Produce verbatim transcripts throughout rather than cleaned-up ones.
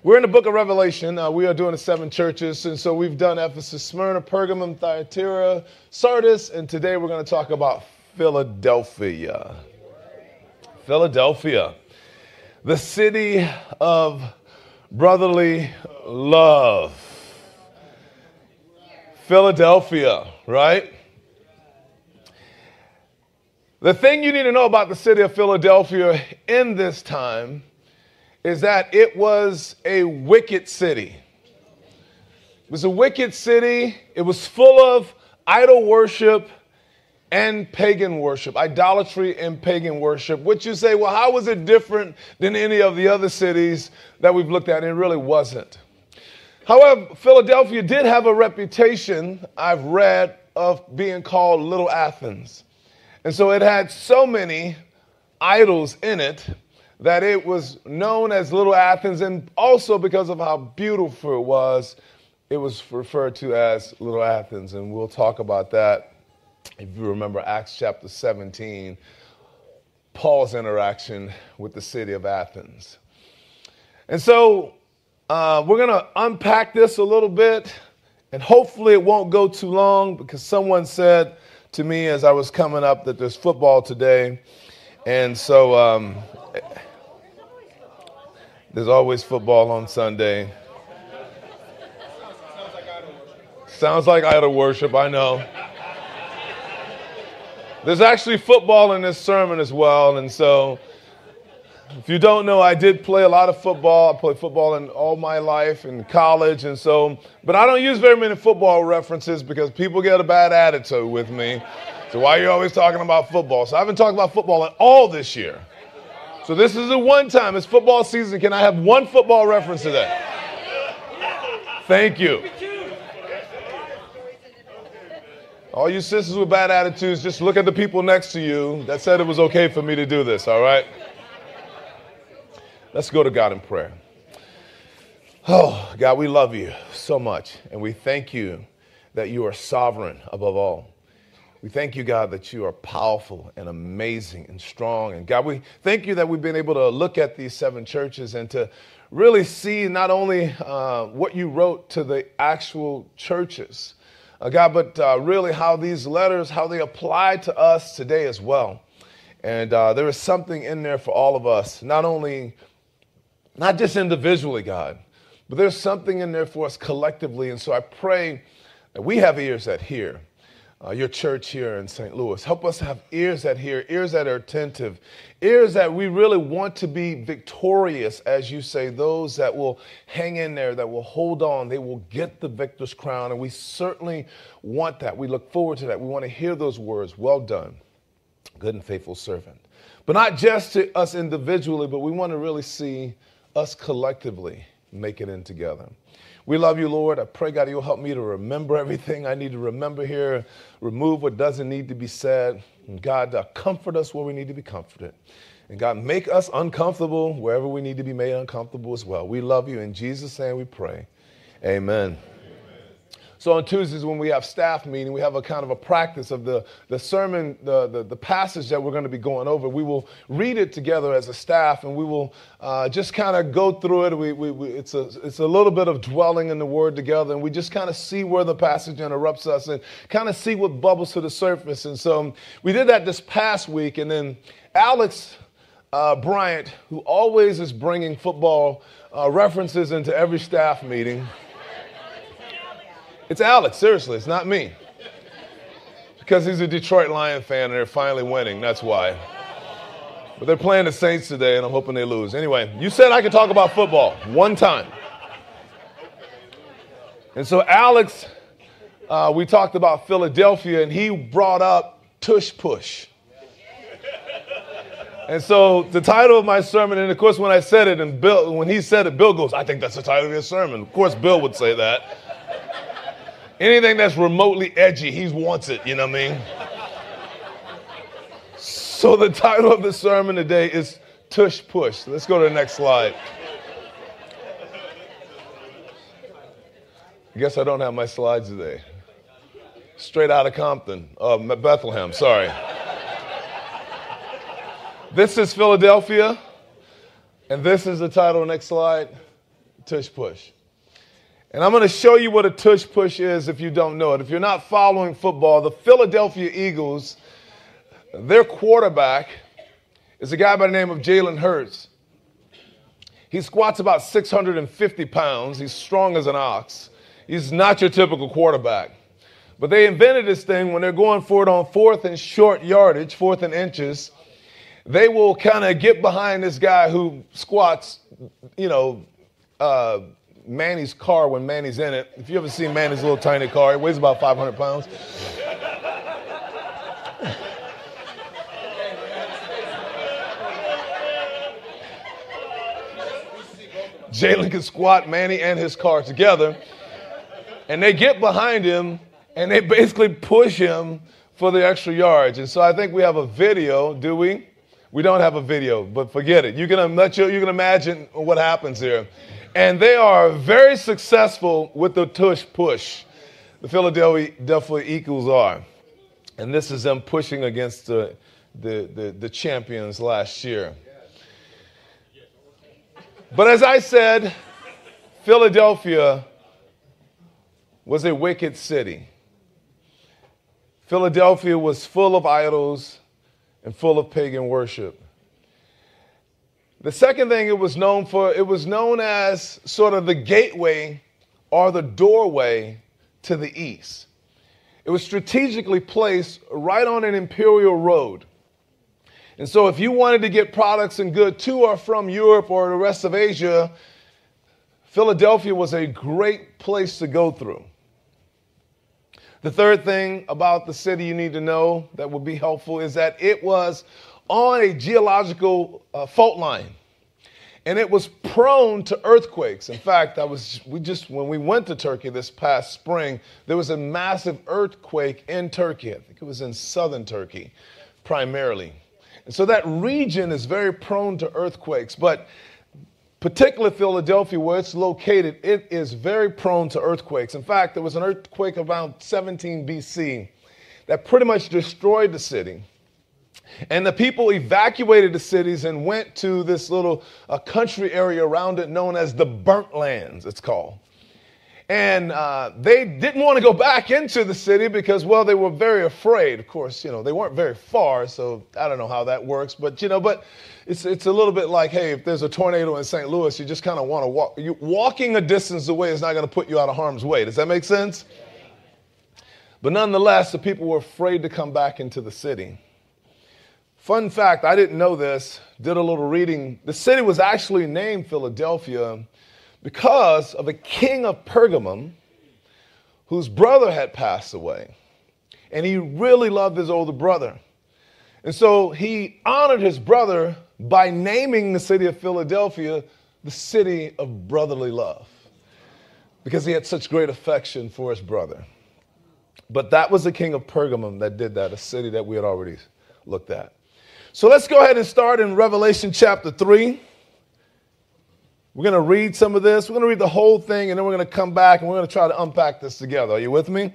We're in the book of Revelation. Uh, we are doing the seven churches, and so we've done Ephesus, Smyrna, Pergamum, Thyatira, Sardis, and today we're going to talk about Philadelphia. Philadelphia, the city of brotherly love. Philadelphia, right? The thing you need to know about the city of Philadelphia in this time is that it was a wicked city. It was a wicked city. It was full of idol worship and pagan worship, idolatry and pagan worship, which you say, well, how was it different than any of the other cities that we've looked at? And it really wasn't. However, Philadelphia did have a reputation, I've read, of being called Little Athens. And so it had so many idols in it that it was known as Little Athens, and also because of how beautiful it was, it was referred to as Little Athens, and we'll talk about that. If you remember Acts chapter seventeen, Paul's interaction with the city of Athens. And so uh, we're going to unpack this a little bit, and hopefully it won't go too long, because someone said to me as I was coming up that there's football today, and so um, there's always football on Sunday. Sounds like idol worship, I know. There's actually football in this sermon as well, and so if you don't know, I did play a lot of football. I played football in all my life in college, and so, but I don't use very many football references because people get a bad attitude with me. So why are you always talking about football? So I haven't talked about football at all this year. So this is the one time. It's football season. Can I have one football reference today? Thank you. All you sisters with bad attitudes, just look at the people next to you that said it was okay for me to do this, all right? Let's go to God in prayer. Oh, God, we love you so much, and we thank you that you are sovereign above all. We thank you, God, that you are powerful and amazing and strong. And God, we thank you that we've been able to look at these seven churches and to really see not only uh, what you wrote to the actual churches, uh, God, but uh, really how these letters, how they apply to us today as well. And uh, there is something in there for all of us, not only, not just individually, God, but there's something in there for us collectively. And so I pray that we have ears that hear. Uh, your church here in Saint Louis. Help us to have ears that hear, ears that are attentive, ears that we really want to be victorious, as you say, those that will hang in there, that will hold on, they will get the victor's crown, and we certainly want that. We look forward to that. We want to hear those words, well done, good and faithful servant. But not just to us individually, but we want to really see us collectively make it in together. We love you, Lord. I pray, God, you'll help me to remember everything I need to remember here, remove what doesn't need to be said. And God, uh, comfort us where we need to be comforted. And God, make us uncomfortable wherever we need to be made uncomfortable as well. We love you. In Jesus' name we pray. Amen. So on Tuesdays when we have staff meeting, we have a kind of a practice of the, the sermon, the, the, the passage that we're going to be going over. We will read it together as a staff, and we will uh, just kind of go through it. We, we, we, it's, a, it's a little bit of dwelling in the Word together, and we just kind of see where the passage interrupts us and kind of see what bubbles to the surface. And so we did that this past week, and then Alex uh, Bryant, who always is bringing football uh, references into every staff meeting. It's Alex, seriously, it's not me. Because he's a Detroit Lion fan and they're finally winning, that's why. But they're playing the Saints today and I'm hoping they lose. Anyway, you said I could talk about football one time. And so Alex, uh, we talked about Philadelphia and he brought up Tush Push. And so the title of my sermon, and of course when I said it, and Bill, when he said it, Bill goes, I think that's the title of your sermon. Of course Bill would say that. Anything that's remotely edgy, he wants it, you know what I mean? So the title of the sermon today is Tush Push. Let's go to the next slide. I guess I don't have my slides today. Straight out of Compton, uh, Bethlehem, sorry. This is Philadelphia, and this is the title, next slide, tush push. And I'm going to show you what a tush push is if you don't know it. If you're not following football, the Philadelphia Eagles, their quarterback is a guy by the name of Jalen Hurts. He squats about six hundred fifty pounds. He's strong as an ox. He's not your typical quarterback. But they invented this thing when they're going for it on fourth and short yardage, fourth and inches. They will kind of get behind this guy who squats, you know, uh, Manny's car when Manny's in it. If you ever seen Manny's little tiny car, it weighs about five hundred pounds. Jalen can squat Manny and his car together. And they get behind him, and they basically push him for the extra yards. And so I think we have a video, do we? We don't have a video, but forget it. You can, you can imagine what happens here. And they are very successful with the tush push. The Philadelphia Eagles are. And this is them pushing against the, the, the, the champions last year. But as I said, Philadelphia was a wicked city. Philadelphia was full of idols and full of pagan worship. The second thing it was known for, it was known as sort of the gateway or the doorway to the east. It was strategically placed right on an imperial road. And so if you wanted to get products and goods to or from Europe or the rest of Asia, Philadelphia was a great place to go through. The third thing about the city you need to know that would be helpful is that it was on a geological uh, fault line. And it was prone to earthquakes. In fact, I was we just when we went to Turkey this past spring, there was a massive earthquake in Turkey. I think it was in southern Turkey, primarily. And so that region is very prone to earthquakes, but particularly Philadelphia, where it's located, it is very prone to earthquakes. In fact, there was an earthquake around seventeen B C that pretty much destroyed the city. And the people evacuated the cities and went to this little uh, country area around it known as the Burnt Lands, it's called. And uh, they didn't want to go back into the city because, well, they were very afraid. Of course, you know, they weren't very far, so I don't know how that works. But, you know, but it's it's a little bit like, hey, if there's a tornado in Saint Louis, you just kind of want to walk. You, walking a distance away is not going to put you out of harm's way. Does that make sense? But nonetheless, the people were afraid to come back into the city. Fun fact, I didn't know this, did a little reading. The city was actually named Philadelphia because of a king of Pergamum whose brother had passed away. And he really loved his older brother. And so he honored his brother by naming the city of Philadelphia the city of brotherly love, because he had such great affection for his brother. But that was the king of Pergamum that did that, a city that we had already looked at. So let's go ahead and start in Revelation chapter three. We're going to read some of this. We're going to read the whole thing, and then we're going to come back, and we're going to try to unpack this together. Are you with me?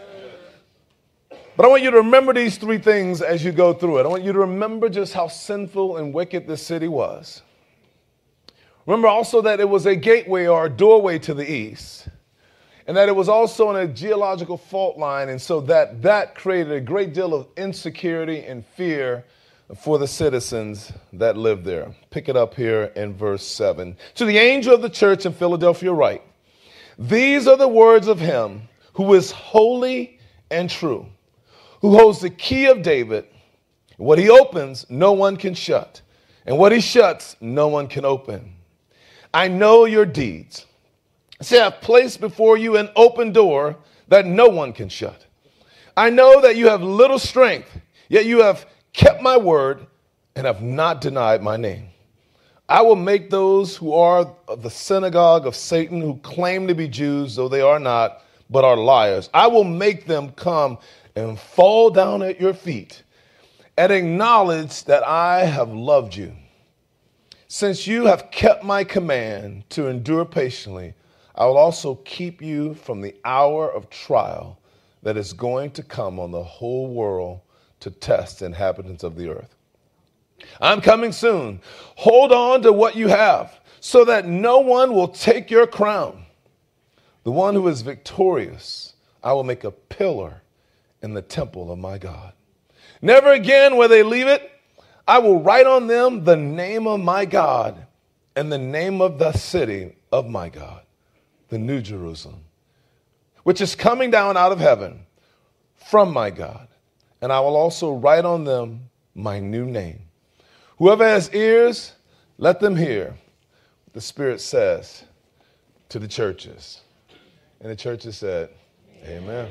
But I want you to remember these three things as you go through it. I want you to remember just how sinful and wicked this city was. Remember also that it was a gateway or a doorway to the east, and that it was also on a geological fault line, and so that that created a great deal of insecurity and fear for the citizens that lived there. Pick it up here in verse seven. To the angel of the church in Philadelphia write, these are the words of him who is holy and true, who holds the key of David. What he opens, no one can shut, and what he shuts, no one can open. I know your deeds. See, I have placed before you an open door that no one can shut. I know that you have little strength, yet you have kept my word and have not denied my name. I will make those who are of the synagogue of Satan, who claim to be Jews, though they are not, but are liars. I will make them come and fall down at your feet and acknowledge that I have loved you. Since you have kept my command to endure patiently, I will also keep you from the hour of trial that is going to come on the whole world to test the inhabitants of the earth. I'm coming soon. Hold on to what you have so that no one will take your crown. The one who is victorious, I will make a pillar in the temple of my God. Never again will they leave it. I will write on them the name of my God and the name of the city of my God, the New Jerusalem, which is coming down out of heaven from my God. And I will also write on them my new name. Whoever has ears, let them hear what the Spirit says to the churches. And the churches said, amen.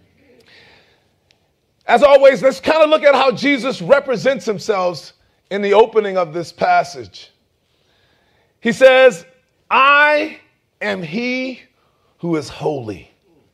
As always, let's kind of look at how Jesus represents himself in the opening of this passage. He says, I am he who is holy.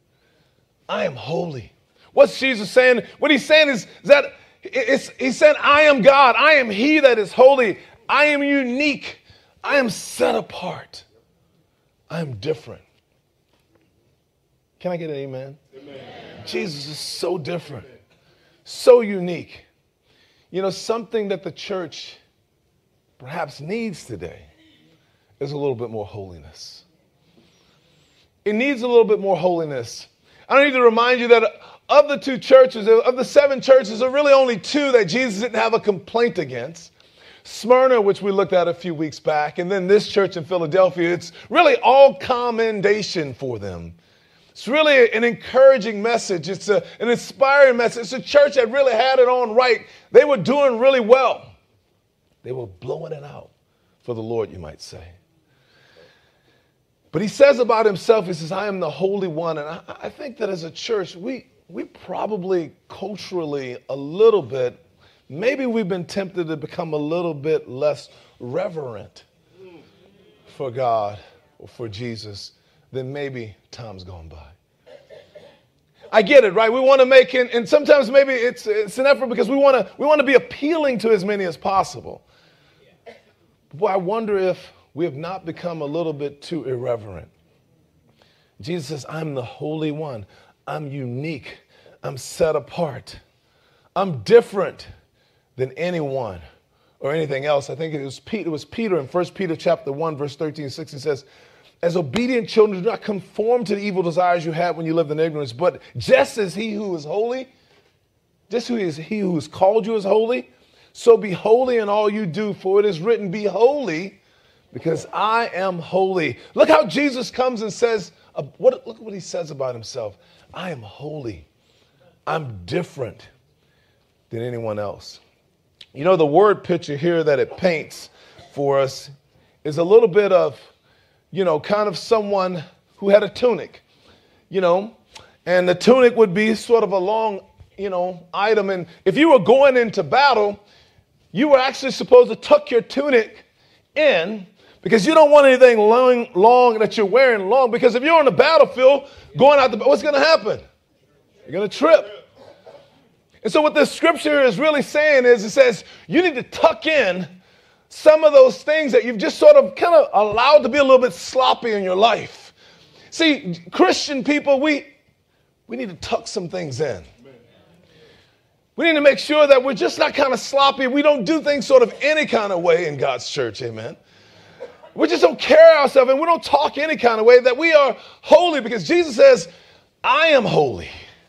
I am holy. What's Jesus saying? What he's saying is that it's, he said, I am God. I am he that is holy. I am unique. I am set apart. I am different. Can I get an amen? Amen. Jesus is so different. So unique. You know, something that the church perhaps needs today is a little bit more holiness. It needs a little bit more holiness. I don't need to remind you that of the two churches, of the seven churches, there are really only two that Jesus didn't have a complaint against. Smyrna, which we looked at a few weeks back, and then this church in Philadelphia. It's really all commendation for them. It's really an encouraging message. It's a, an inspiring message. It's a church that really had it on right. They were doing really well. They were blowing it out for the Lord, you might say. But he says about himself, he says, I am the Holy One. And I, I think that as a church, we, we probably culturally a little bit, maybe we've been tempted to become a little bit less reverent for God or for Jesus than maybe time's gone by. I get it, right? We want to make it, and sometimes maybe it's it's an effort because we want to we want to be appealing to as many as possible. Boy, I wonder if we have not become a little bit too irreverent. Jesus says, I'm the Holy One. I'm unique. I'm set apart. I'm different than anyone or anything else. I think it was Peter, it was Peter in First Peter chapter one, verse thirteen and sixteen says, as obedient children, do not conform to the evil desires you had when you lived in ignorance, but just as he who is holy, just who is he who has called you is holy, so be holy in all you do, for it is written, be holy, because I am holy. Look how Jesus comes and says, uh, what, look what he says about himself. I am holy. I'm different than anyone else. You know, the word picture here that it paints for us is a little bit of, you know, kind of someone who had a tunic, you know, and the tunic would be sort of a long, you know, item. And if you were going into battle, you were actually supposed to tuck your tunic in because you don't want anything long, long that you're wearing long. Because if you're on the battlefield going out, the, what's going to happen? You're going to trip. And so what the scripture is really saying is it says you need to tuck in some of those things that you've just sort of kind of allowed to be a little bit sloppy in your life. See, Christian people, we, we need to tuck some things in. We need to make sure that we're just not kind of sloppy. We don't do things sort of any kind of way in God's church, amen. We just don't carry ourselves and we don't talk any kind of way, that we are holy because Jesus says, I am holy.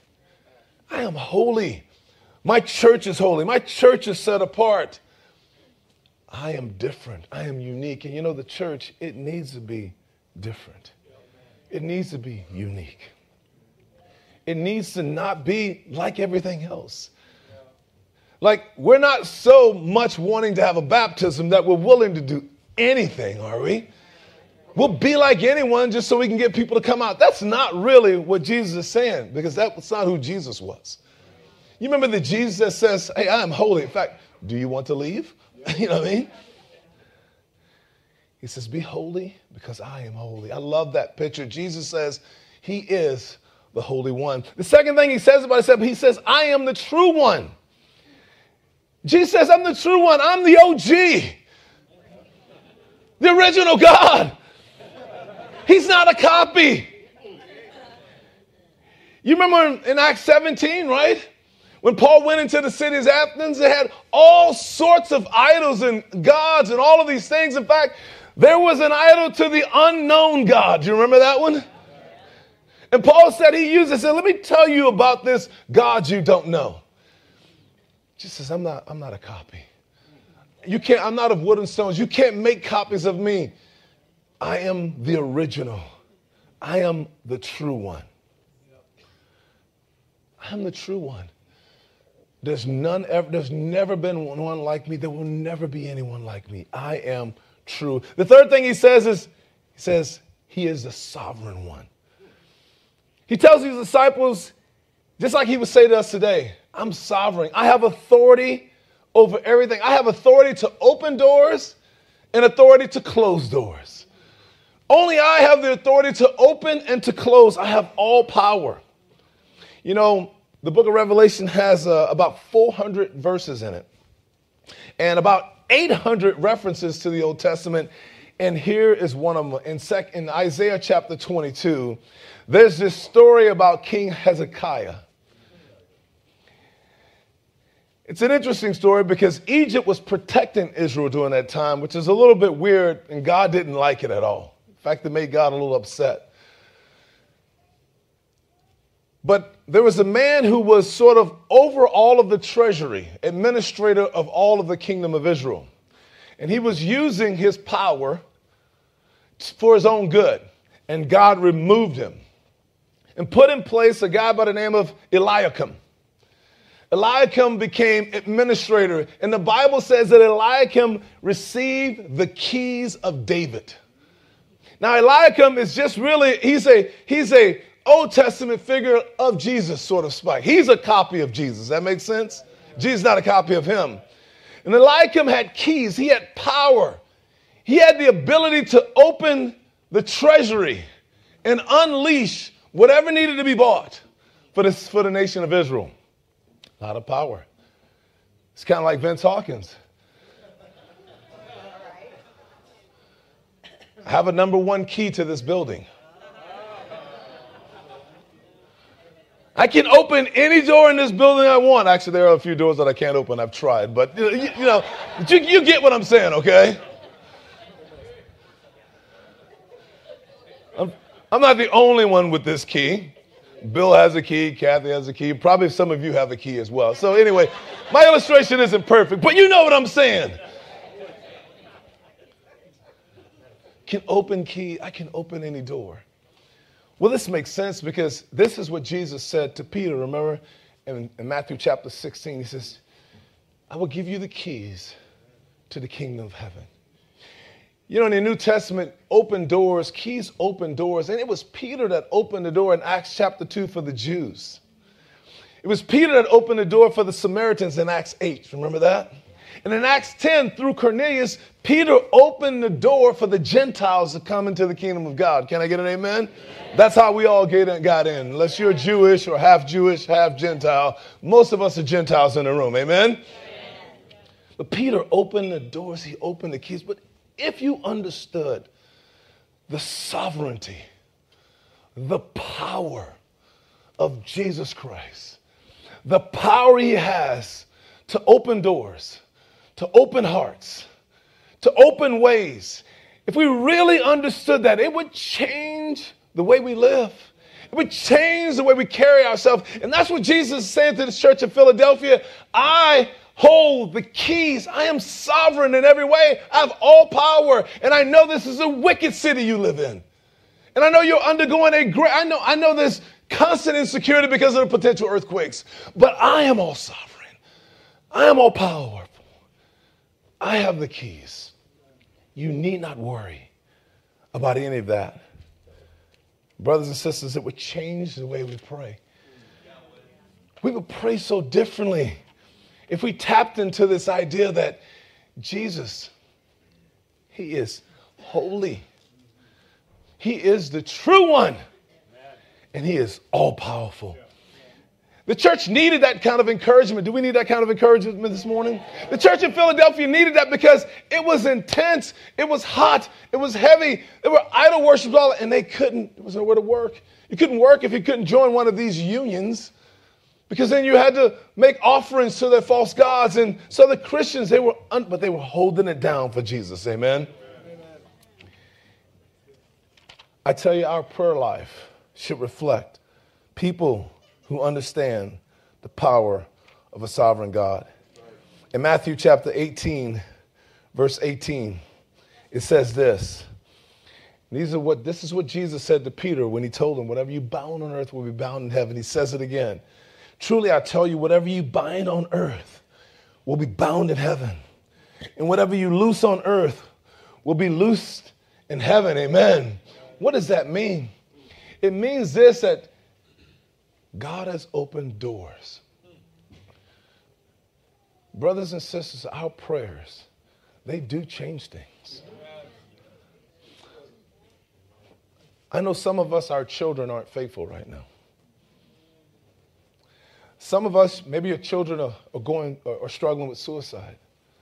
I am holy. My church is holy. My church is set apart. I am different. I am unique. And you know, the church, it needs to be different. It needs to be unique. It needs to not be like everything else. Like, we're not so much wanting to have a baptism that we're willing to do anything, are we? We'll be like anyone just so we can get people to come out. That's not really what Jesus is saying, because that's not who Jesus was. You remember the Jesus that says, hey, I am holy. In fact, do you want to leave? You know what I mean? He says, be holy because I am holy. I love that picture. Jesus says he is the Holy One. The second thing he says about himself, he says, I am the true one. Jesus says, I'm the true one. I'm the O G. The original God. He's not a copy. You remember in Acts seventeen, right? When Paul went into the city of Athens, they had all sorts of idols and gods and all of these things. In fact, There was an idol to the unknown God. Do you remember that one? And Paul said he used it. Said, let me tell you about this God you don't know. Jesus says, I'm not, I'm not a copy. You can't, I'm not of wood and stones. You can't make copies of me. I am the original. I am the true one. I am the true one. There's none ever, there's never been one like me. There will never be anyone like me. I am true. The third thing he says is, he says, he is the sovereign one. He tells his disciples, just like he would say to us today, I'm sovereign. I have authority over everything. I have authority to open doors and authority to close doors. Only I have the authority to open and to close. I have all power. You know, the book of Revelation has uh, about four hundred verses in it and about eight hundred references to the Old Testament. And here is one of them. In, sec- in Isaiah chapter twenty-two, there's this story about King Hezekiah. It's an interesting story because Egypt was protecting Israel during that time, which is a little bit weird, and God didn't like it at all. In fact, it made God a little upset. But there was a man who was sort of over all of the treasury, administrator of all of the kingdom of Israel. And he was using his power for his own good. And God removed him and put in place a guy by the name of Eliakim. Eliakim became administrator. And the Bible says that Eliakim received the keys of David. Now, Eliakim is just really, he's a, he's a, Old Testament figure of Jesus, sort of spike. He's a copy of Jesus. That makes sense? Jesus is not a copy of him. And Eliakim had keys. He had power. He had the ability to open the treasury and unleash whatever needed to be bought for, this, for the nation of Israel. A lot of power. It's kind of like Vince Hawkins. I have a number one key to this building. I can open any door in this building I want. Actually, there are a few doors that I can't open. I've tried. But, you, you know, you, you get what I'm saying, okay? I'm, I'm not the only one with this key. Bill has a key. Kathy has a key. Probably some of you have a key as well. So anyway, my illustration isn't perfect, but you know what I'm saying. Can open key. I can open any door. Well, this makes sense because this is what Jesus said to Peter. Remember in, in Matthew chapter sixteen, he says, I will give you the keys to the kingdom of heaven. You know, in the New Testament, open doors, keys open doors. And it was Peter that opened the door in Acts chapter two for the Jews. It was Peter that opened the door for the Samaritans in Acts eight. Remember that? And in Acts ten, through Cornelius, Peter opened the door for the Gentiles to come into the kingdom of God. Can I get an amen? That's how we all get in, got in. Unless you're Jewish or half Jewish, half Gentile. Most of us are Gentiles in the room. Amen? Amen. But Peter opened the doors. He opened the keys. But if you understood the sovereignty, the power of Jesus Christ, the power he has to open doors, to open hearts, to open ways, if we really understood that, it would change the way we live. It would change the way we carry ourselves. And that's what Jesus is saying to the church of Philadelphia. I hold the keys. I am sovereign in every way. I have all power. And I know this is a wicked city you live in. And I know you're undergoing a great, I know, I know there's constant insecurity because of the potential earthquakes. But I am all sovereign. I am all powerful. I have the keys. You need not worry about any of that. Brothers and sisters, it would change the way we pray. We would pray so differently if we tapped into this idea that Jesus, he is holy. He is the true one. And he is all powerful. The church needed that kind of encouragement. Do we need that kind of encouragement this morning? The church in Philadelphia needed that because it was intense. It was hot. It was heavy. There were idol worshippers, all, and they couldn't, there was nowhere to work. You couldn't work if you couldn't join one of these unions because then you had to make offerings to their false gods. And so the Christians, they were, un, but they were holding it down for Jesus. Amen? Amen. I tell you, our prayer life should reflect people who understand the power of a sovereign God. In Matthew chapter eighteen, verse eighteen, it says this. These are what, this is what Jesus said to Peter when he told him, whatever you bound on earth will be bound in heaven. He says it again. Truly, I tell you, whatever you bind on earth will be bound in heaven. And whatever you loose on earth will be loosed in heaven. Amen. What does that mean? It means this, that God has opened doors. Brothers and sisters, our prayers, they do change things. I know some of us, our children aren't faithful right now. Some of us, maybe your children are, are going or struggling with suicide.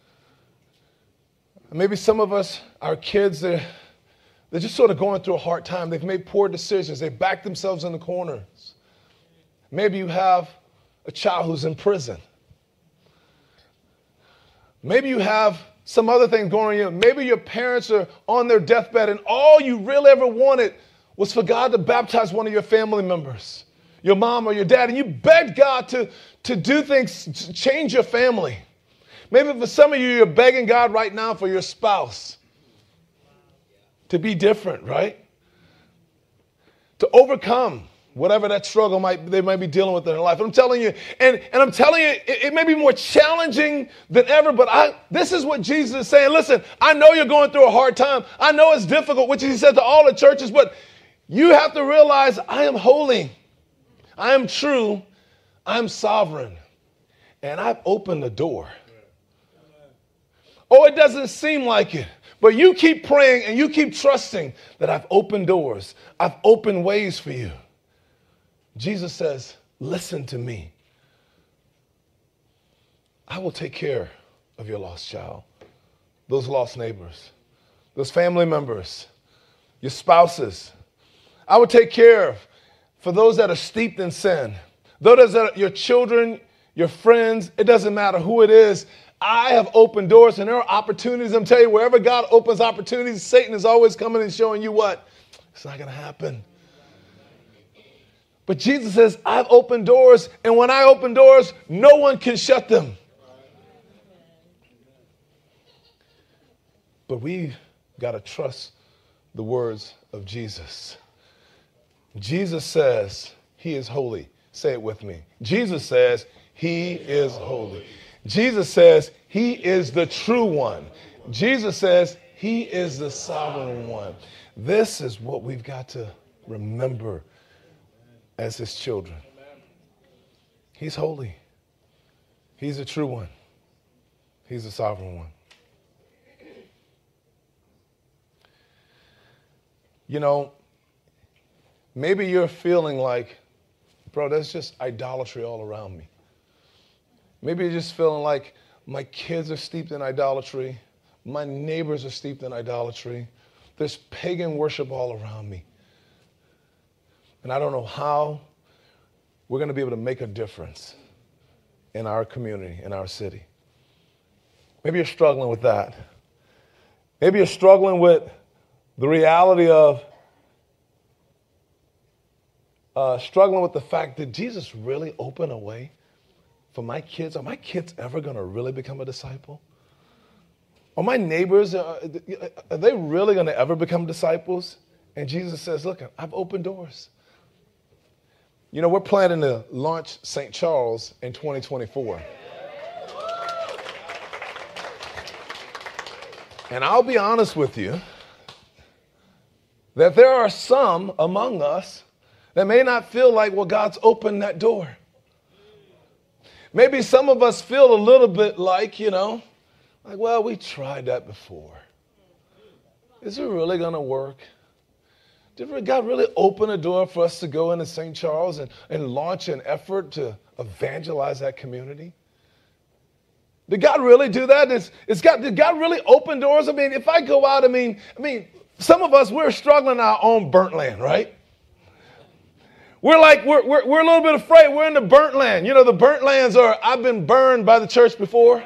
Maybe some of us, our kids, they're, they're just sort of going through a hard time. They've made poor decisions. They've backed themselves in the corners. Maybe you have a child who's in prison. Maybe you have some other thing going on. Maybe your parents are on their deathbed and all you really ever wanted was for God to baptize one of your family members, your mom or your dad, and you begged God to, to do things, to change your family. Maybe for some of you, you're begging God right now for your spouse to be different, right? To overcome whatever that struggle might they might be dealing with in their life. And I'm telling you, and, and I'm telling you, it, it may be more challenging than ever, but I this is what Jesus is saying. Listen, I know you're going through a hard time. I know it's difficult, which he said to all the churches, but you have to realize I am holy. I am true. I'm sovereign. And I've opened the door. Oh, it doesn't seem like it. But you keep praying and you keep trusting that I've opened doors. I've opened ways for you. Jesus says, listen to me. I will take care of your lost child, those lost neighbors, those family members, your spouses. I will take care of for those that are steeped in sin. Those that are your children, your friends, it doesn't matter who it is. I have opened doors and there are opportunities. I'm telling you, wherever God opens opportunities, Satan is always coming and showing you what? It's not going to happen. But Jesus says, I've opened doors, and when I open doors, no one can shut them. But we've got to trust the words of Jesus. Jesus says he is holy. Say it with me. Jesus says he is holy. Jesus says he is the true one. Jesus says he is the sovereign one. This is what we've got to remember as his children. He's holy. He's the true one. He's the sovereign one. You know, maybe you're feeling like, bro, that's just idolatry all around me. Maybe you're just feeling like my kids are steeped in idolatry. My neighbors are steeped in idolatry. There's pagan worship all around me. And I don't know how we're going to be able to make a difference in our community, in our city. Maybe you're struggling with that. Maybe you're struggling with the reality of uh, struggling with the fact that Jesus really opened a way for my kids. Are my kids ever going to really become a disciple? Are my neighbors, uh, are they really going to ever become disciples? And Jesus says, look, I've opened doors. You know, we're planning to launch Saint Charles in twenty twenty-four. And I'll be honest with you, that there are some among us that may not feel like, well, God's opened that door. Maybe some of us feel a little bit like, you know, like, well, we tried that before. Is it really going to work? Did God really open a door for us to go into Saint Charles and, and launch an effort to evangelize that community? Did God really do that? Is, is God, did God really open doors? I mean, if I go out, I mean, I mean, some of us, we're struggling in our own burnt land, right? We're like, we're, we're, we're a little bit afraid. We're in the burnt land. You know, the burnt lands are, I've been burned by the church before.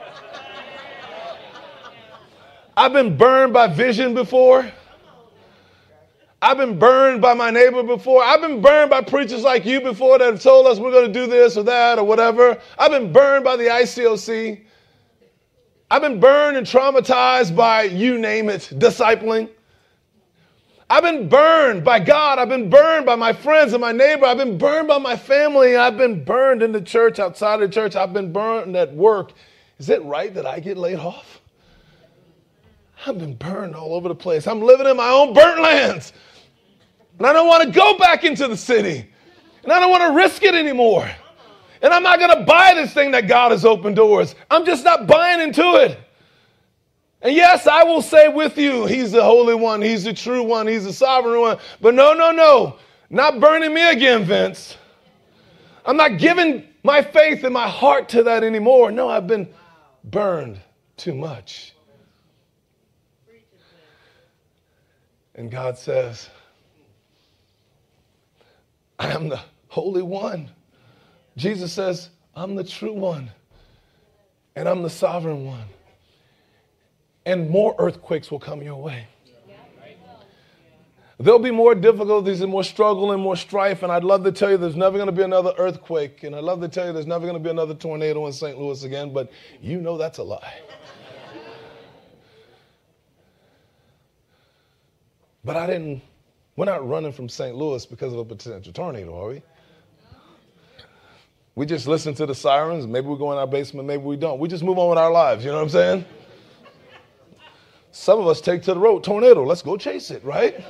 I've been burned by vision before. I've been burned by my neighbor before. I've been burned by preachers like you before that have told us we're going to do this or that or whatever. I've been burned by the I C O C. I've been burned and traumatized by, you name it, discipling. I've been burned by God. I've been burned by my friends and my neighbor. I've been burned by my family. I've been burned in the church, outside of the church. I've been burned at work. Is it right that I get laid off? I've been burned all over the place. I'm living in my own burnt lands. And I don't want to go back into the city. And I don't want to risk it anymore. And I'm not going to buy this thing that God has opened doors. I'm just not buying into it. And yes, I will say with you, he's the Holy One. He's the true one. He's the sovereign one. But no, no, no. Not burning me again, Vince. I'm not giving my faith and my heart to that anymore. No, I've been burned too much. And God says, I am the Holy One. Jesus says, I'm the true one. And I'm the sovereign one. And more earthquakes will come your way. There'll be more difficulties and more struggle and more strife. And I'd love to tell you there's never going to be another earthquake. And I'd love to tell you there's never going to be another tornado in Saint Louis again. But you know that's a lie. But I didn't, we're not running from Saint Louis because of a potential tornado, are we? We just listen to the sirens. Maybe we go in our basement, maybe we don't. We just move on with our lives, you know what I'm saying? Some of us take to the road, tornado, let's go chase it, right?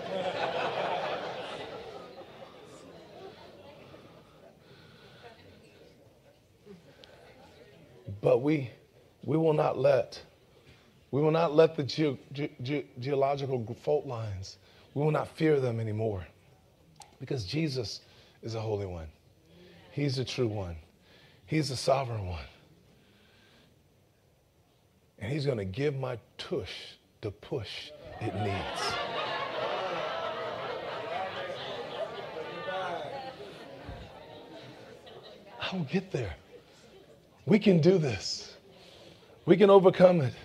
But we we will not let, we will not let the ge- ge- ge- geological fault lines, we will not fear them anymore. Because Jesus is a holy one. He's the true one. He's the sovereign one. And he's going to give my tush the push it needs. I will get there. We can do this. We can overcome it.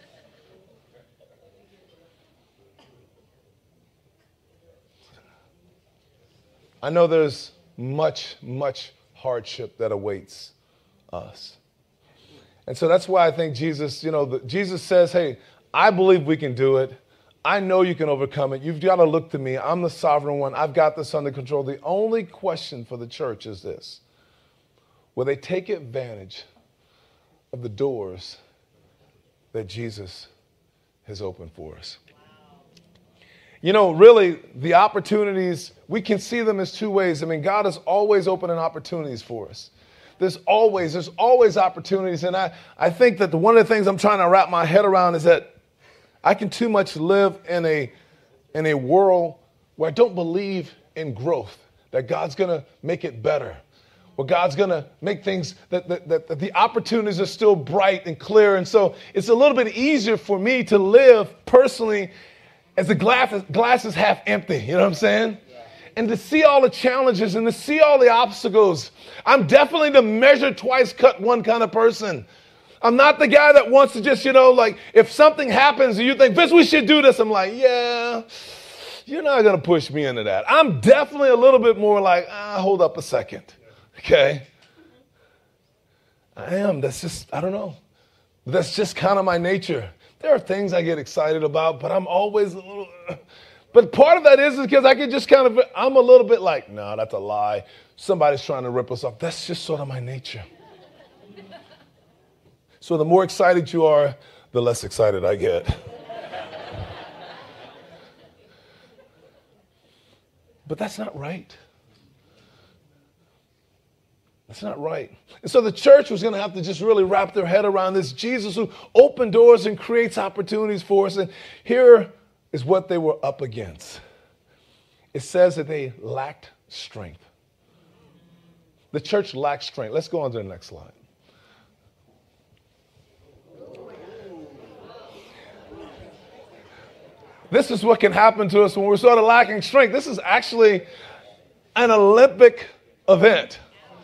I know there's much, much hardship that awaits us. And so that's why I think Jesus, you know, the, Jesus says, hey, I believe we can do it. I know you can overcome it. You've got to look to me. I'm the sovereign one. I've got this under control. The only question for the church is this. Will they take advantage of the doors that Jesus has opened for us? You know, really, the opportunities, we can see them as two ways. I mean, God is always opening opportunities for us. There's always, there's always opportunities. And I, I think that the, one of the things I'm trying to wrap my head around is that I can too much live in a, in a world where I don't believe in growth, that God's going to make it better, where God's going to make things, that, that, that, that the opportunities are still bright and clear. And so it's a little bit easier for me to live personally as the glass, glass is half empty, you know what I'm saying? Yeah. And to see all the challenges and to see all the obstacles. I'm definitely the measure twice, cut one kind of person. I'm not the guy that wants to just, you know, like if something happens and you think, Vince, we should do this. I'm like, yeah, you're not going to push me into that. I'm definitely a little bit more like, ah, hold up a second. Okay. I am. That's just, I don't know. That's just kind of my nature. There are things I get excited about, but I'm always a little, but part of that is because I can just kind of, I'm a little bit like, no, that's a lie. Somebody's trying to rip us off. That's just sort of my nature. So the more excited you are, the less excited I get. But that's not right. That's not right. And so the church was going to have to just really wrap their head around this Jesus who opened doors and creates opportunities for us. And here is what they were up against. It says that they lacked strength. The church lacked strength. Let's go on to the next slide. This is what can happen to us when we're sort of lacking strength. This is actually an Olympic event.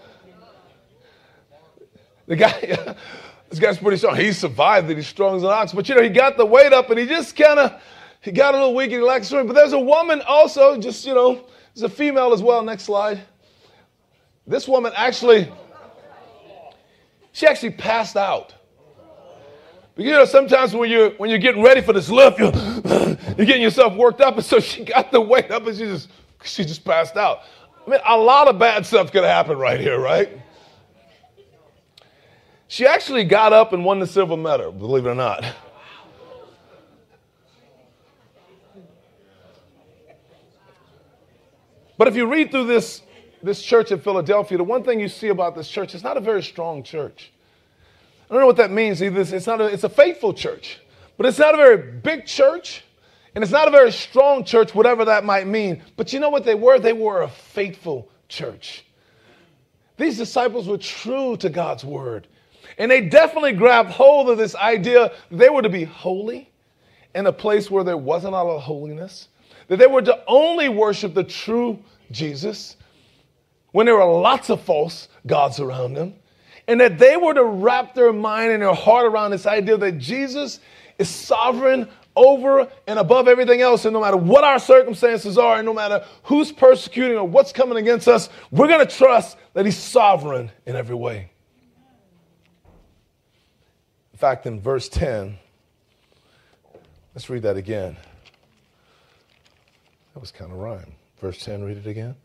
The guy, this guy's pretty strong. He survived it. He's strong as an ox. But, you know, he got the weight up and he just kind of, he got a little weak and he lacked strength. But there's a woman also, just, you know, there's a female as well. Next slide. This woman actually, she actually passed out. But you know, sometimes when you're, when you're getting ready for this lift, you're, you're getting yourself worked up. And so she got the weight up and she just, she just passed out. I mean, a lot of bad stuff could happen right here, right? She actually got up and won the silver medal, believe it or not. But if you read through this, this church in Philadelphia, the one thing you see about this church, it's not a very strong church. I don't know what that means either. It's not a, it's a faithful church, but it's not a very big church, and it's not a very strong church, whatever that might mean. But you know what they were? They were a faithful church. These disciples were true to God's word, and they definitely grabbed hold of this idea that they were to be holy in a place where there wasn't a lot of holiness, that they were to only worship the true Jesus when there were lots of false gods around them, and that they were to wrap their mind and their heart around this idea that Jesus is sovereign over and above everything else, and no matter what our circumstances are, and no matter who's persecuting or what's coming against us, we're going to trust that he's sovereign in every way. In fact, in verse ten, let's read that again. That was kind of rhyme. Verse ten, read it again.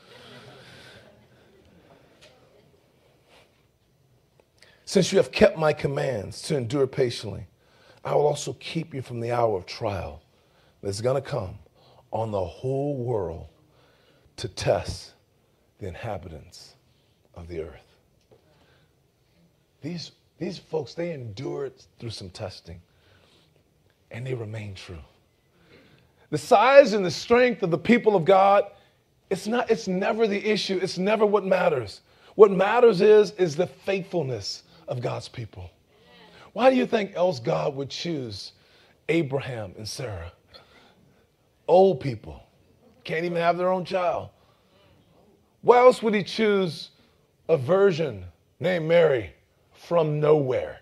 Since you have kept my commands to endure patiently, I will also keep you from the hour of trial that's going to come on the whole world to test the inhabitants of the earth. These, these folks, they endured through some testing, and they remain true. The size and the strength of the people of God, it's not, it's never the issue. It's never what matters. What matters is, is the faithfulness of God's people. Why do you think else God would choose Abraham and Sarah? Old people, can't even have their own child. Why else would he choose a virgin named Mary from nowhere?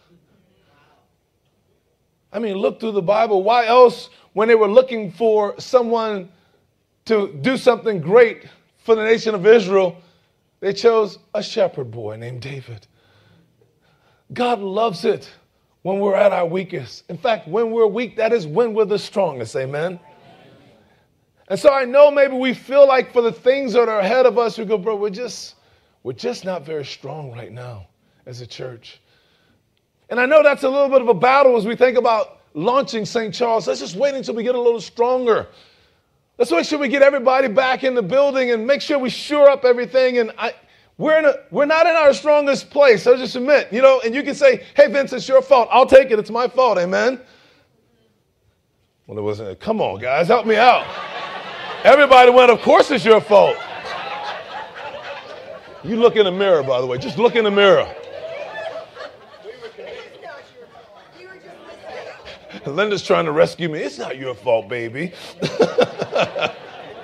I mean, look through the Bible. Why else, when they were looking for someone to do something great for the nation of Israel, they chose a shepherd boy named David? God loves it when we're at our weakest. In fact, when we're weak, that is when we're the strongest. Amen. And so I know maybe we feel like for the things that are ahead of us, we go, bro, we're just, we're just not very strong right now as a church. And I know that's a little bit of a battle as we think about launching Saint Charles. Let's just wait until we get a little stronger. Let's make sure we get everybody back in the building and make sure we shore up everything. And I, we're in a, we're not in our strongest place. I'll just admit, you know, and you can say, hey, Vince, it's your fault. I'll take it. It's my fault. Amen. Well, it wasn't. Come on, guys, help me out. Everybody went, of course it's your fault. You look in the mirror, by the way. Just look in the mirror. Linda's trying to rescue me. It's not your fault, baby. But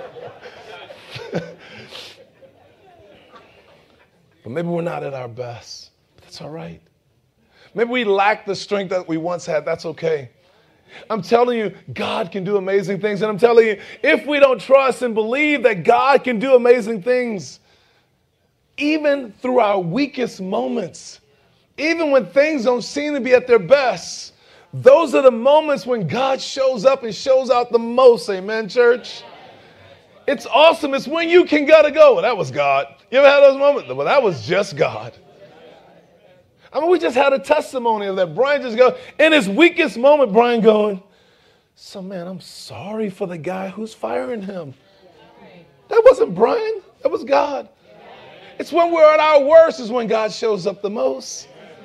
maybe we're not at our best. That's all right. Maybe we lack the strength that we once had. That's okay. I'm telling you, God can do amazing things. And I'm telling you, if we don't trust and believe that God can do amazing things, even through our weakest moments, even when things don't seem to be at their best, those are the moments when God shows up and shows out the most. Amen, church? It's awesome. It's when you can gotta go. Well, that was God. You ever had those moments? Well, that was just God. I mean, we just had a testimony of that. Brian just go, in his weakest moment, Brian going, so man, I'm sorry for the guy who's firing him. That wasn't Brian. That was God. It's when we're at our worst is when God shows up the most.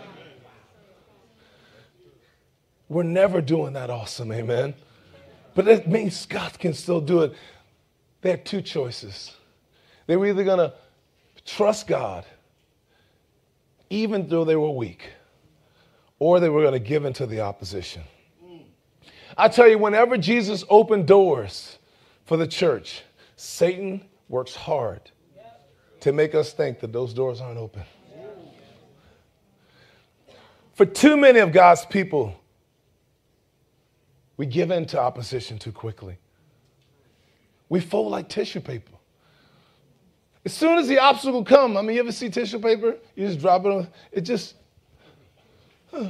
We're never doing that awesome, amen? But it means God can still do it. They had two choices. They were either going to trust God, even though they were weak, or they were going to give into the opposition. I tell you, whenever Jesus opened doors for the church, Satan works hard to make us think that those doors aren't open. For too many of God's people, We give in to opposition too quickly. We fold like tissue paper. As soon as the obstacle comes, I mean, you ever see tissue paper? You just drop it on, it just, huh.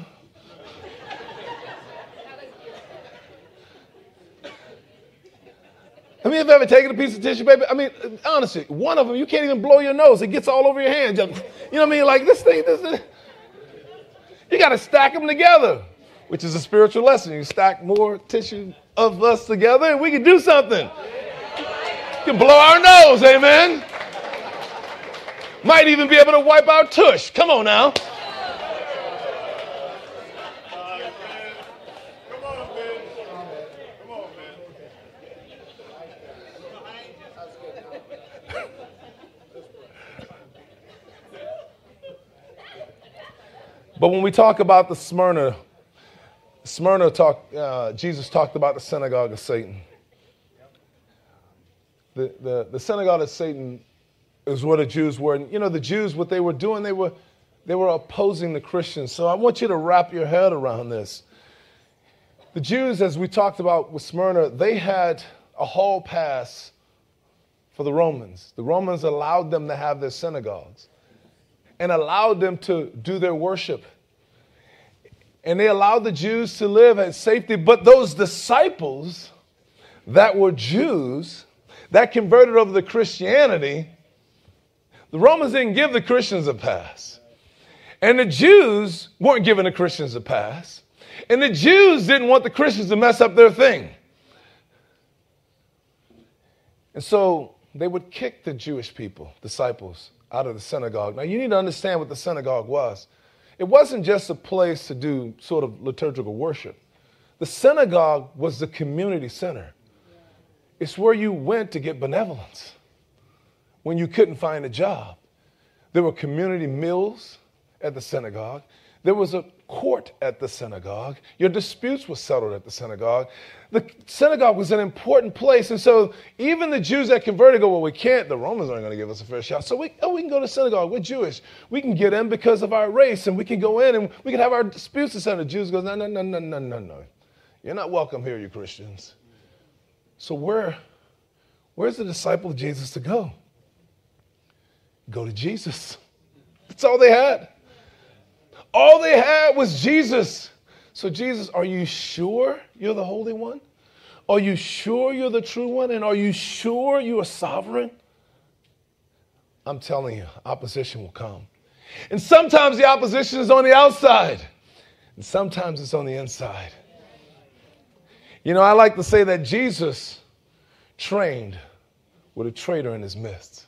I mean, have you ever taken a piece of tissue paper? I mean, honestly, one of them, you can't even blow your nose. It gets all over your hand. You know what I mean? Like this thing, this thing. You got to stack them together, which is a spiritual lesson. You stack more tissue of us together and we can do something. We can blow our nose, amen? Might even be able to wipe our tush. Come on now. But when we talk about the Smyrna, Smyrna talk, uh, Jesus talked about the synagogue of Satan. The, the, the synagogue of Satan is where the Jews were. And, you know, the Jews, what they were doing, they were, they were opposing the Christians. So I want you to wrap your head around this. The Jews, as we talked about with Smyrna, they had a hall pass for the Romans. The Romans allowed them to have their synagogues and allowed them to do their worship. And they allowed the Jews to live at safety. But those disciples that were Jews, that converted over to Christianity, the Romans didn't give the Christians a pass. And the Jews weren't giving the Christians a pass. And the Jews didn't want the Christians to mess up their thing. And so they would kick the Jewish people, disciples, out of the synagogue. Now, you need to understand what the synagogue was. It wasn't just a place to do sort of liturgical worship. The synagogue was the community center. It's where you went to get benevolence when you couldn't find a job. There were community meals at the synagogue. There was a court at the synagogue. Your disputes were settled at the synagogue. The synagogue was an important place. And so even the Jews that converted go, well, we can't. The Romans aren't going to give us a fair shot. So we, oh, we can go to synagogue. We're Jewish. We can get in because of our race, and we can go in and we can have our disputes settled. The Jews go, no, no, no, no, no, no, no. You're not welcome here, you Christians. So where, where's the disciple of Jesus to go? Go to Jesus. That's all they had. All they had was Jesus. So Jesus, are you sure you're the Holy One? Are you sure you're the true one? And are you sure you are sovereign? I'm telling you, opposition will come. And sometimes the opposition is on the outside. And sometimes it's on the inside. You know, I like to say that Jesus trained with a traitor in his midst.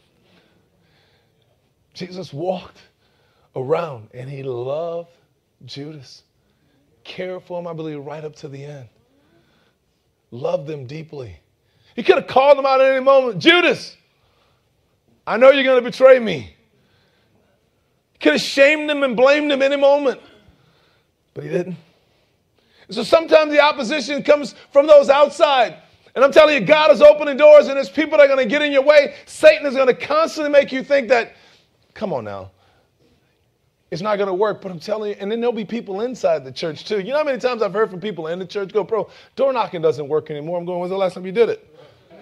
Jesus walked around and he loved Judas, cared for him, I believe, right up to the end. Loved him deeply. He could have called him out at any moment. Judas, I know you're going to betray me. He could have shamed him and blamed him any moment, but he didn't. And so sometimes the opposition comes from those outside. And I'm telling you, God is opening doors, and there's people that are going to get in your way. Satan is going to constantly make you think that, come on now, it's not going to work. But I'm telling you, and then there'll be people inside the church too. You know how many times I've heard from people in the church go, bro, door knocking doesn't work anymore. I'm going, when's the last time you did it?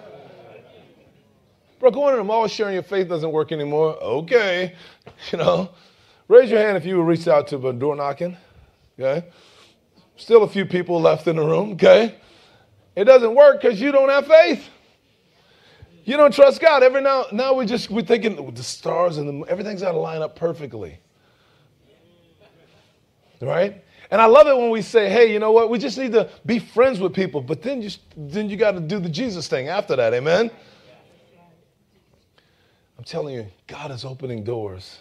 Bro, going to the mall sharing your faith doesn't work anymore. Okay. You know, raise your hand if you were reached out to by door knocking. Okay. Still a few people left in the room. Okay. It doesn't work because you don't have faith. You don't trust God. Every now, now we just, we're thinking the stars and the, everything's got to line up perfectly. Right? And I love it when we say, hey, you know what? We just need to be friends with people. But then you, then you got to do the Jesus thing after that. Amen? I'm telling you, God is opening doors.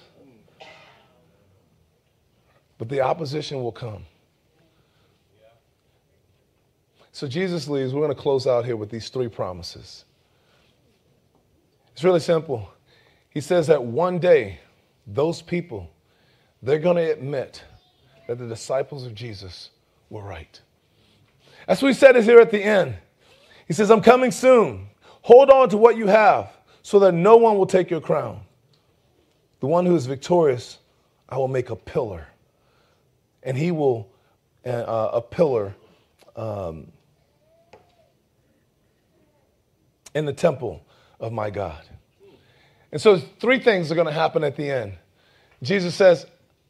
But the opposition will come. So Jesus leaves. We're going to close out here with these three promises. It's really simple. He says that one day, those people, they're going to admit that the disciples of Jesus were right. That's what he said is here at the end. He says, I'm coming soon. Hold on to what you have so that no one will take your crown. The one who is victorious, I will make a pillar. And he will, uh, a pillar um, in the temple of my God. And so three things are going to happen at the end. Jesus says,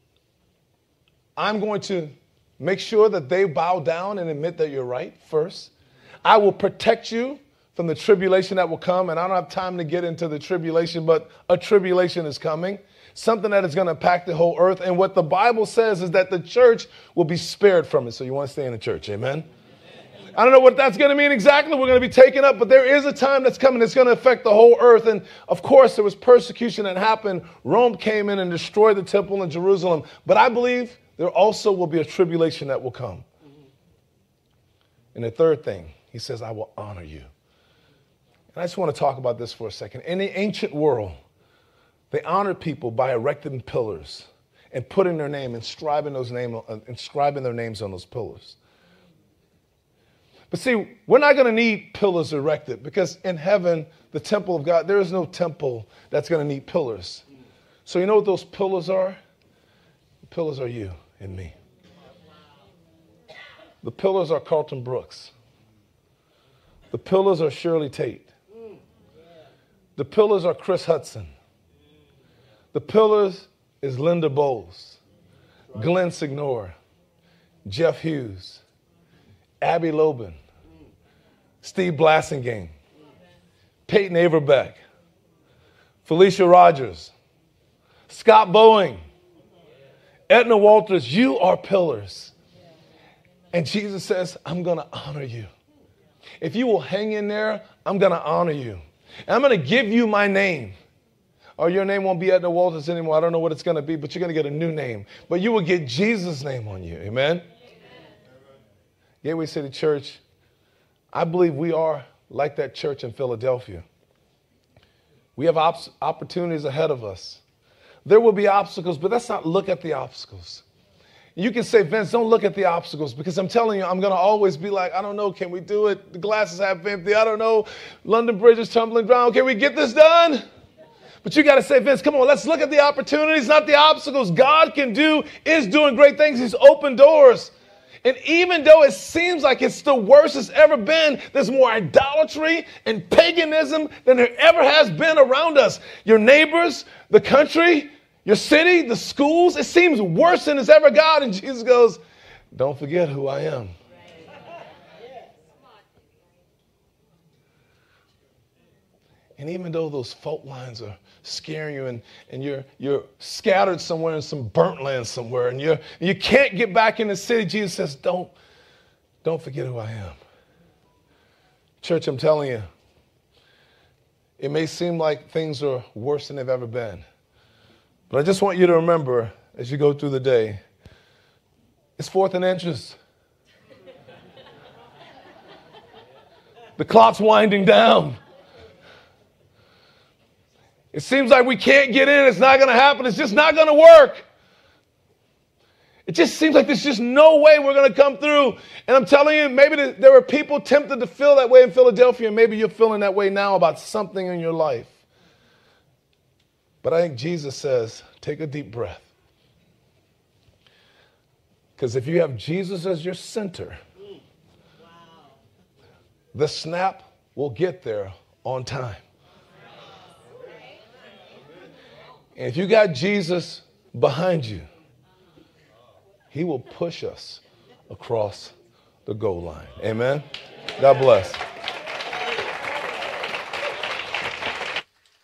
I'm going to make sure that they bow down and admit that you're right first. I will protect you from the tribulation that will come. And I don't have time to get into the tribulation, but a tribulation is coming. Something that is going to impact the whole earth. And what the Bible says is that the church will be spared from it. So you want to stay in the church. Amen? I don't know what that's going to mean exactly. We're going to be taken up, but there is a time that's coming that's going to affect the whole earth. And of course, there was persecution that happened. Rome came in and destroyed the temple in Jerusalem. But I believe there also will be a tribulation that will come. And the third thing, he says, I will honor you. And I just want to talk about this for a second. In the ancient world, they honored people by erecting pillars and putting their name, inscribing those name, uh, inscribing their names on those pillars. But see, we're not going to need pillars erected because in heaven, the temple of God, there is no temple that's going to need pillars. So you know what those pillars are? The pillars are you and me. The pillars are Carlton Brooks. The pillars are Shirley Tate. The pillars are Chris Hudson. The pillars is Linda Bowles, Glenn Signore, Jeff Hughes, Abby Lobin, Steve Blassingame, Peyton Averbeck, Felicia Rogers, Scott Boeing, Edna Walters. You are pillars. And Jesus says, I'm going to honor you. If you will hang in there, I'm going to honor you. And I'm going to give you my name. Or your name won't be Edna Walters anymore. I don't know what it's going to be, but you're going to get a new name. But you will get Jesus' name on you. Amen? Amen. Gateway City Church, I believe we are like that church in Philadelphia. We have op- opportunities ahead of us. There will be obstacles, but let's not look at the obstacles. You can say, Vince, don't look at the obstacles, because I'm telling you, I'm going to always be like, I don't know, can we do it? The glass is half empty. I don't know. London Bridge is tumbling down. Can we get this done? But you got to say, Vince, come on, let's look at the opportunities, not the obstacles. God can do, is doing great things. He's opened doors. And even though it seems like it's the worst it's ever been, there's more idolatry and paganism than there ever has been around us. Your neighbors, the country, your city, the schools, it seems worse than it's ever got. And Jesus goes, don't forget who I am. And even though those fault lines are scaring you and, and you're, you're scattered somewhere in some burnt land somewhere and, you're, and you can't get back in the city, Jesus says, don't, don't forget who I am. Church, I'm telling you, it may seem like things are worse than they've ever been. But I just want you to remember as you go through the day, it's fourth and inches. The clock's winding down. It seems like we can't get in. It's not going to happen. It's just not going to work. It just seems like there's just no way we're going to come through. And I'm telling you, maybe there were people tempted to feel that way in Philadelphia, and maybe you're feeling that way now about something in your life. But I think Jesus says, take a deep breath. Because if you have Jesus as your center, the snap will get there on time. And if you got Jesus behind you, he will push us across the goal line. Amen? God bless.